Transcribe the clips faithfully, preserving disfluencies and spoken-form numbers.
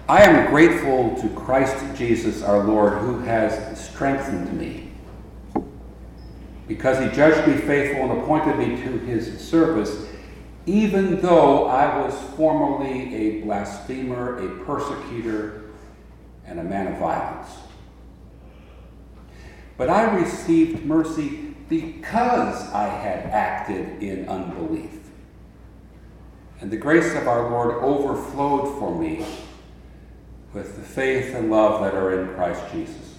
I am grateful to Christ Jesus our Lord, who has strengthened me, because he judged me faithful and appointed me to his service, even though I was formerly a blasphemer, a persecutor, and a man of violence. But I received mercy because I had acted in unbelief. And the grace of our Lord overflowed for me with the faith and love that are in Christ Jesus.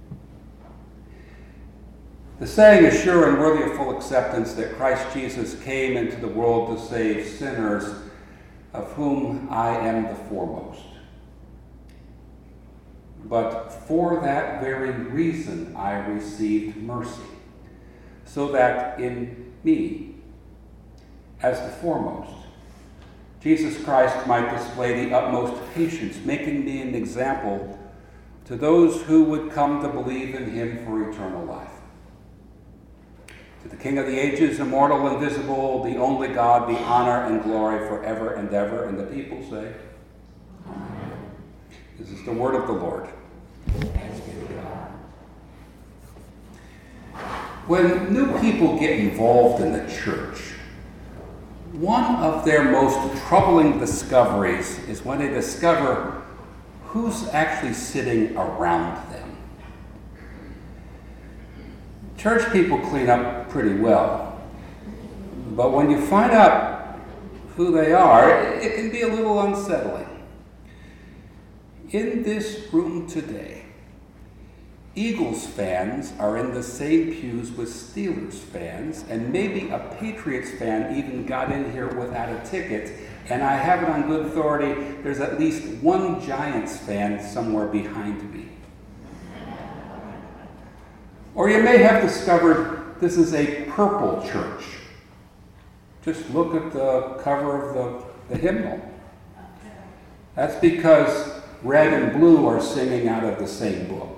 The saying is sure and worthy of full acceptance that Christ Jesus came into the world to save sinners, of whom I am the foremost. But for that very reason I received mercy, so that in me, as the foremost, Jesus Christ might display the utmost patience, making me an example to those who would come to believe in him for eternal life. To the King of the ages, immortal, invisible, the only God, be honor and glory forever and ever. And the people say, Amen. This is the word of the Lord. Thanks be to God. When new people get involved in the church, one of their most troubling discoveries is when they discover who's actually sitting around them. Church people clean up pretty well, but when you find out who they are, it can be a little unsettling. In this room today, Eagles fans are in the same pews with Steelers fans, and maybe a Patriots fan even got in here without a ticket, and I have it on good authority, there's at least one Giants fan somewhere behind me. Or you may have discovered this is a purple church. Just look at the cover of the, the hymnal. That's because red and blue are singing out of the same book.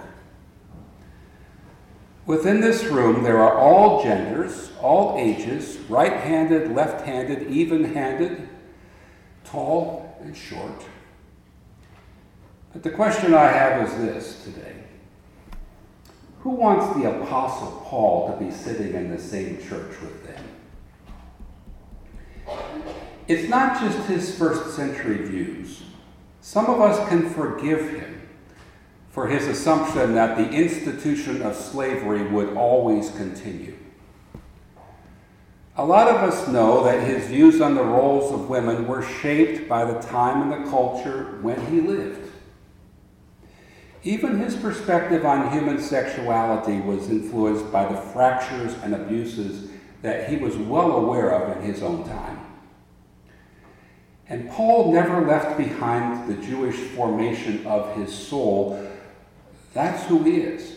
Within this room, there are all genders, all ages, right-handed, left-handed, even-handed, tall and short. But the question I have is this today. Who wants the Apostle Paul to be sitting in the same church with them? It's not just his first century views. Some of us can forgive him for his assumption that the institution of slavery would always continue. A lot of us know that his views on the roles of women were shaped by the time and the culture when he lived. Even his perspective on human sexuality was influenced by the fractures and abuses that he was well aware of in his own time. And Paul never left behind the Jewish formation of his soul. That's who he is.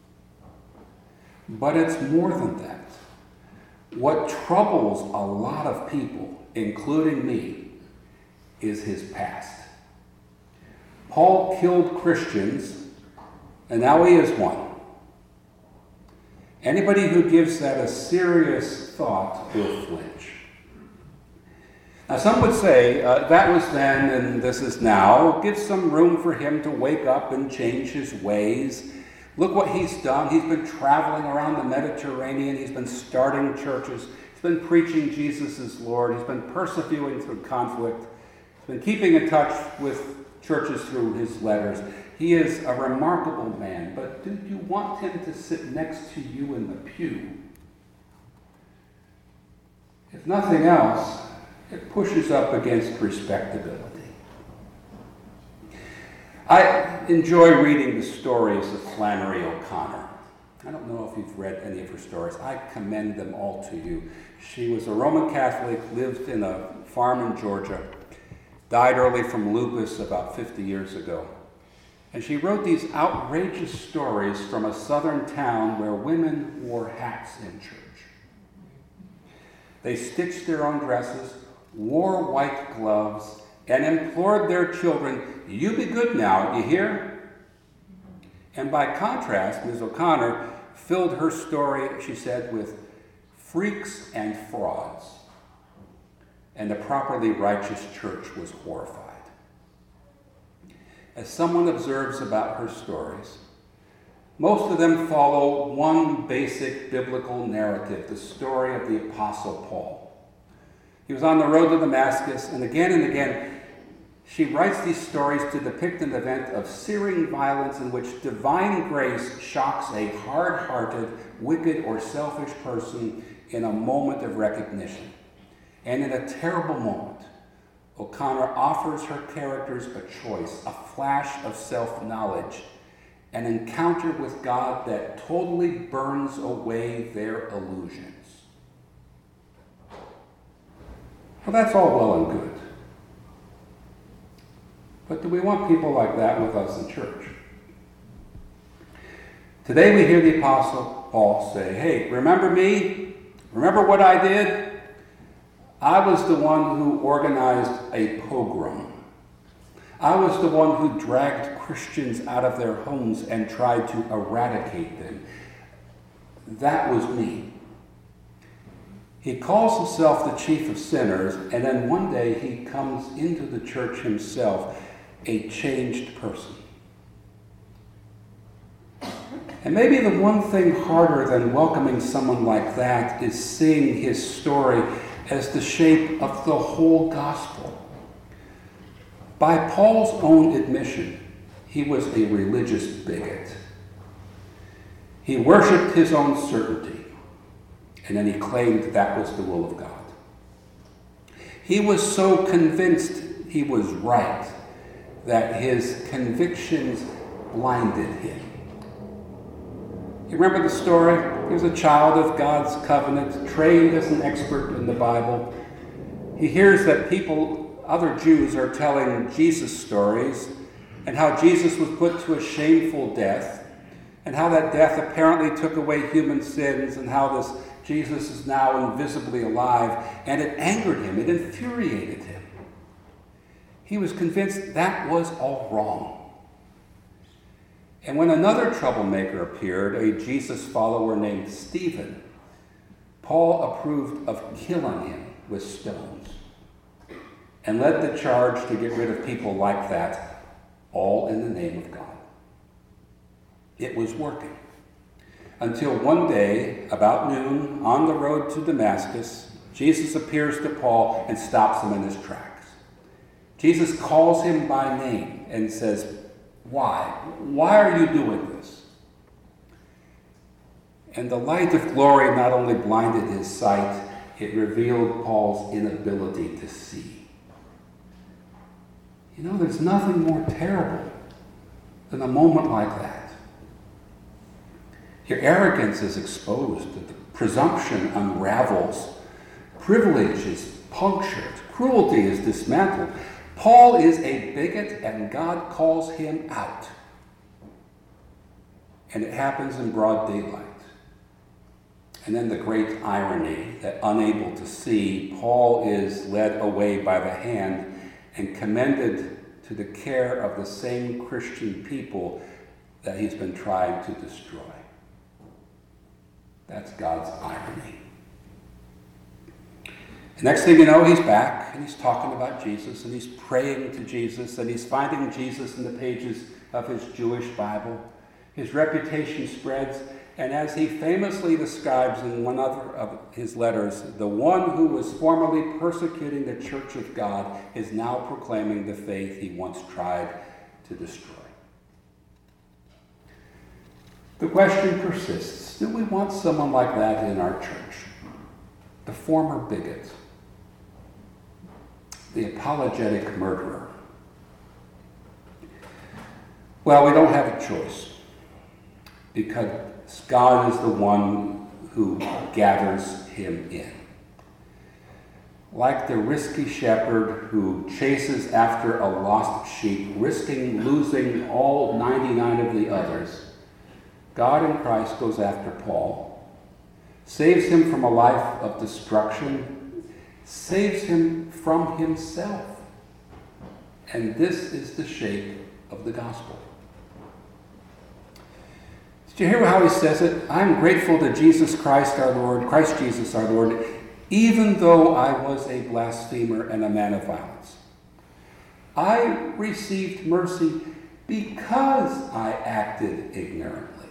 But it's more than that. What troubles a lot of people, including me, is his past. Paul killed Christians, and now he is one. Anybody who gives that a serious thought will flinch. Now, some would say, uh, that was then and this is now. Give some room for him to wake up and change his ways. Look what he's done. He's been traveling around the Mediterranean. He's been starting churches. He's been preaching Jesus as Lord. He's been persevering through conflict. He's been keeping in touch with churches through his letters. He is a remarkable man, but do you want him to sit next to you in the pew? If nothing else, it pushes up against respectability. I enjoy reading the stories of Flannery O'Connor. I don't know if you've read any of her stories. I commend them all to you. She was a Roman Catholic, lived in a farm in Georgia, died early from lupus about fifty years ago. And she wrote these outrageous stories from a southern town where women wore hats in church. They stitched their own dresses, wore white gloves, and implored their children, "You be good now, you hear?" And by contrast, Miz O'Connor filled her story, she said, with freaks and frauds. And the properly righteous church was horrified. as someone observes about her stories, most of them follow one basic biblical narrative, the story of the Apostle Paul. He was on the road to Damascus, and again and again, she writes these stories to depict an event of searing violence in which divine grace shocks a hard-hearted, wicked, or selfish person in a moment of recognition. And in a terrible moment, O'Connor offers her characters a choice, a flash of self-knowledge, an encounter with God that totally burns away their illusions. Well, that's all well and good. But do we want people like that with us in church? Today we hear the Apostle Paul say, hey, remember me? Remember what I did? I was the one who organized a pogrom. I was the one who dragged Christians out of their homes and tried to eradicate them. That was me. He calls himself the chief of sinners, and then one day he comes into the church himself, a changed person. And maybe the one thing harder than welcoming someone like that is seeing his story as the shape of the whole gospel. By Paul's own admission, he was a religious bigot. He worshipped his own certainty, and then he claimed that was the will of God. He was so convinced he was right that his convictions blinded him. You remember the story? He was a child of God's covenant, trained as an expert in the Bible. He hears that people Other Jews are telling Jesus stories and how Jesus was put to a shameful death and how that death apparently took away human sins and how this Jesus is now invisibly alive, and it angered him, it infuriated him. He was convinced that was all wrong. And when another troublemaker appeared, a Jesus follower named Stephen, Paul approved of killing him with stones, and led the charge to get rid of people like that, all in the name of God. It was working. Until one day, about noon, on the road to Damascus, Jesus appears to Paul and stops him in his tracks. Jesus calls him by name and says, "Why? Why are you doing this?" And the light of glory not only blinded his sight, it revealed Paul's inability to see. You know, there's nothing more terrible than a moment like that. Your arrogance is exposed, the presumption unravels, privilege is punctured, cruelty is dismantled. Paul is a bigot, and God calls him out. And it happens in broad daylight. And then the great irony that, unable to see, Paul is led away by the hand and commended to the care of the same Christian people that he's been trying to destroy. That's God's irony. The next thing you know, he's back, and he's talking about Jesus, and he's praying to Jesus, and he's finding Jesus in the pages of his Jewish Bible. His reputation spreads, and as he famously describes in one other of his letters, the one who was formerly persecuting the church of God is now proclaiming the faith he once tried to destroy. The question persists. Do we want someone like that in our church? The former bigot, the apologetic murderer. Well, we don't have a choice, because God is the one who gathers him in. Like the risky shepherd who chases after a lost sheep, risking losing all ninety-nine of the others, God in Christ goes after Paul, saves him from a life of destruction, saves him from himself. And this is the shape of the gospel. Did you hear how he says it? I'm grateful to Jesus Christ our Lord, Christ Jesus our Lord, even though I was a blasphemer and a man of violence. I received mercy because I acted ignorantly.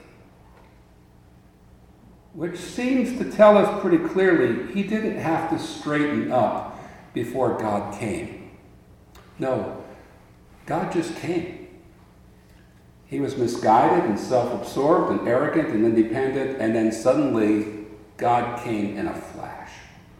Which seems to tell us pretty clearly he didn't have to straighten up before God came. No, God just came. He was misguided and self-absorbed and arrogant and independent, and then suddenly God came in a flash.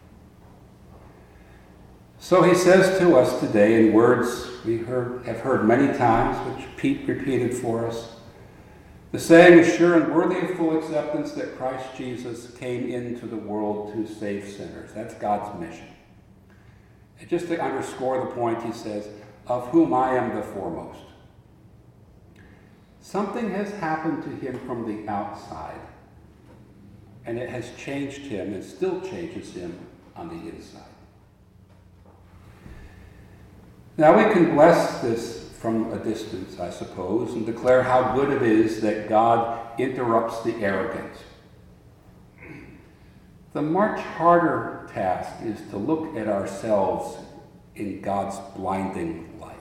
So he says to us today in words we heard, have heard many times, which Pete repeated for us, the saying is sure and worthy of full acceptance that Christ Jesus came into the world to save sinners. That's God's mission. And just to underscore the point, he says, of whom I am the foremost. Something has happened to him from the outside, and it has changed him and still changes him on the inside. Now we can bless this from a distance, I suppose, and declare how good it is that God interrupts the arrogant. The much harder task is to look at ourselves in God's blinding light.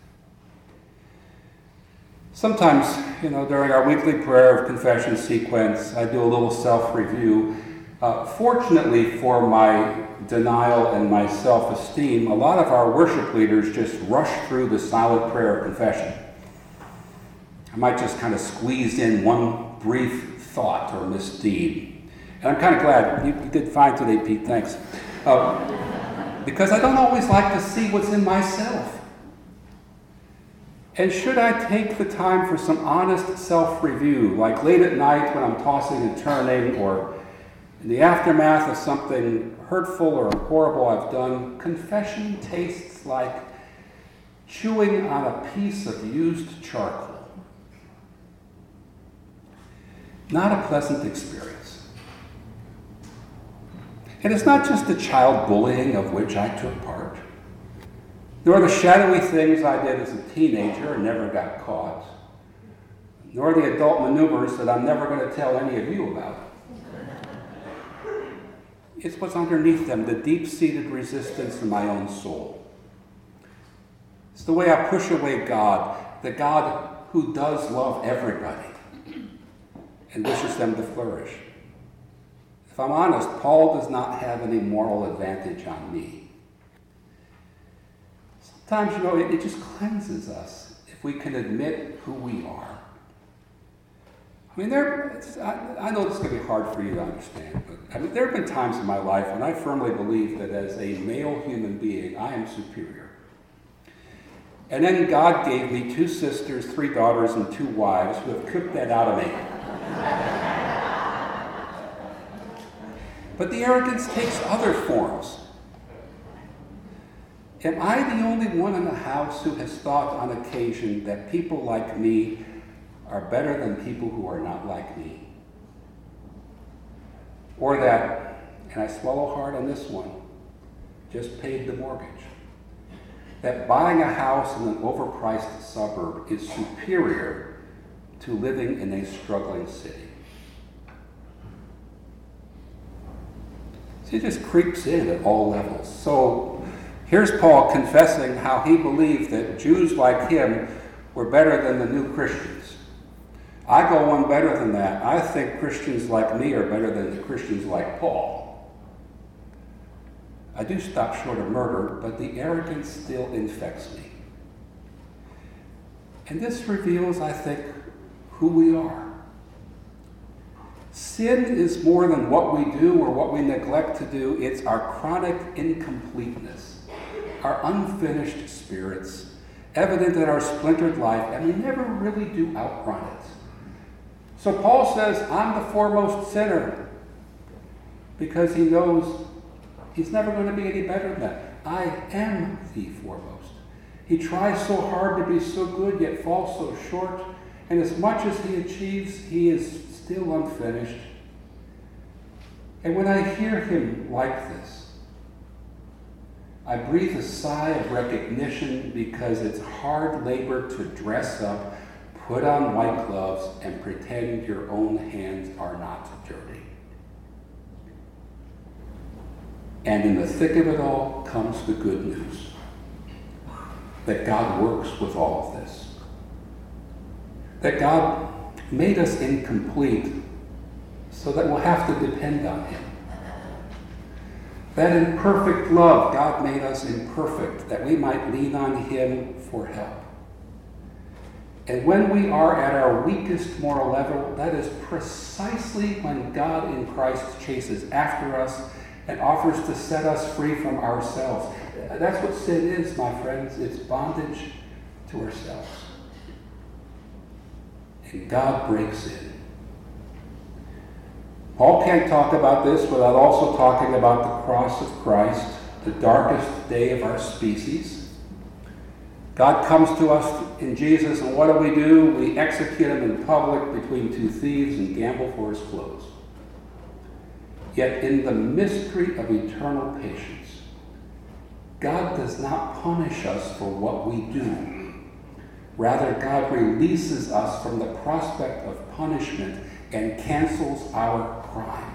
Sometimes, you know, during our weekly prayer of confession sequence, I do a little self-review. Uh, fortunately for my denial and my self-esteem, a lot of our worship leaders just rush through the silent prayer of confession. I might just kind of squeeze in one brief thought or misdeed. And I'm kind of glad. You, you did fine today, Pete. Thanks. Uh, because I don't always like to see what's in myself. And should I take the time for some honest self-review, like late at night when I'm tossing and turning, or in the aftermath of something hurtful or horrible I've done, confession tastes like chewing on a piece of used charcoal. Not a pleasant experience. And it's not just the child bullying of which I took part, nor the shadowy things I did as a teenager and never got caught, nor the adult maneuvers that I'm never going to tell any of you about. It's what's underneath them, the deep-seated resistance in my own soul. It's the way I push away God, the God who does love everybody and wishes them to flourish. If I'm honest, Paul does not have any moral advantage on me. Sometimes, you know, it, it just cleanses us if we can admit who we are. I mean, there. It's, I, I know this is going to be hard for you to understand, but I mean, there have been times in my life when I firmly believe that as a male human being, I am superior. And then God gave me two sisters, three daughters, and two wives who have cooked that out of me. But the arrogance takes other forms. Am I the only one in the house who has thought on occasion that people like me are better than people who are not like me? Or that, and I swallow hard on this one, just paid the mortgage. That buying a house in an overpriced suburb is superior to living in a struggling city. See, it just creeps in at all levels. So here's Paul confessing how he believed that Jews like him were better than the new Christians. I go one better than that. I think Christians like me are better than the Christians like Paul. I do stop short of murder, but the arrogance still infects me. And this reveals, I think, who we are. Sin is more than what we do or what we neglect to do. It's our chronic incompleteness, our unfinished spirits, evident in our splintered life, and we never really do outrun it. So Paul says, I'm the foremost sinner, because he knows he's never going to be any better than that. I am the foremost. He tries so hard to be so good, yet falls so short. And as much as he achieves, he is still unfinished. And when I hear him like this, I breathe a sigh of recognition, because it's hard labor to dress up, put on white gloves, and pretend your own hands are not dirty. And in the thick of it all comes the good news that God works with all of this. that God made us incomplete so that we'll have to depend on him. That in perfect love, God made us imperfect, that we might lean on him for help. And when we are at our weakest moral level, that is precisely when God in Christ chases after us and offers to set us free from ourselves. That's what sin is, my friends. It's bondage to ourselves. And God breaks in. Paul can't talk about this without also talking about the cross of Christ, the darkest day of our species. God comes to us in Jesus, and what do we do? We execute him in public between two thieves and gamble for his clothes. Yet in the mystery of eternal patience, God does not punish us for what we do. Rather, God releases us from the prospect of punishment and cancels our crime.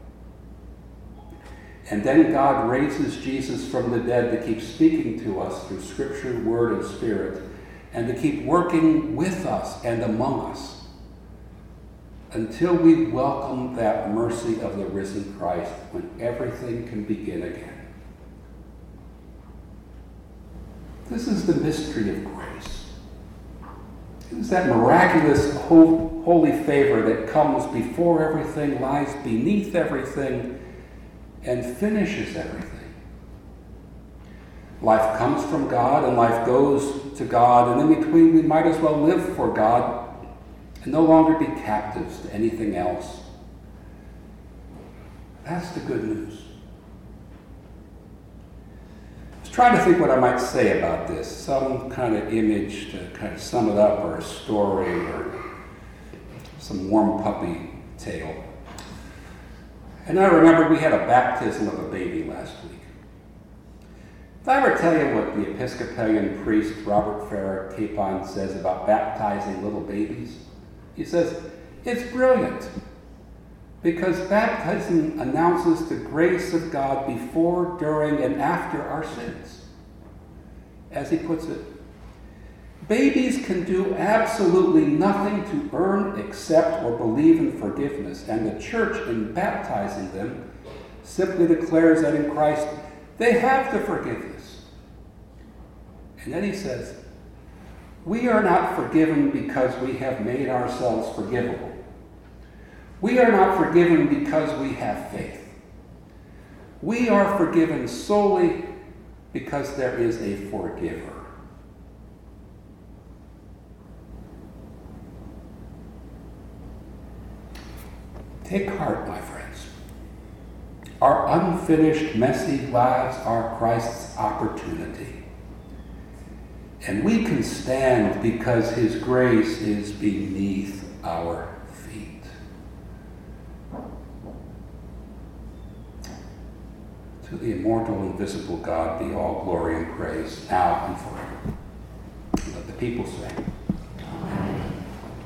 And then God raises Jesus from the dead to keep speaking to us through Scripture, Word, and Spirit, and to keep working with us and among us until we welcome that mercy of the risen Christ when everything can begin again. This is the mystery of grace. It is that miraculous holy favor that comes before everything, lies beneath everything, and finishes everything. Life comes from God and life goes to God, and in between we might as well live for God and no longer be captives to anything else. That's the good news. I was trying to think what I might say about this, some kind of image to kind of sum it up, or a story, or some warm puppy tale. And I remember we had a baptism of a baby last week. Did I ever tell you what the Episcopalian priest Robert Farrar Capon says about baptizing little babies? He says, it's brilliant, because baptism announces the grace of God before, during, and after our sins. As he puts it, babies can do absolutely nothing to earn, accept, or believe in forgiveness, and the church, in baptizing them, simply declares that in Christ they have the forgiveness. And then he says, we are not forgiven because we have made ourselves forgivable. We are not forgiven because we have faith. We are forgiven solely because there is a forgiver. Take heart, my friends. Our unfinished, messy lives are Christ's opportunity. And we can stand because his grace is beneath our feet. To the immortal, invisible God be all glory and praise, now and forever. Let the people say.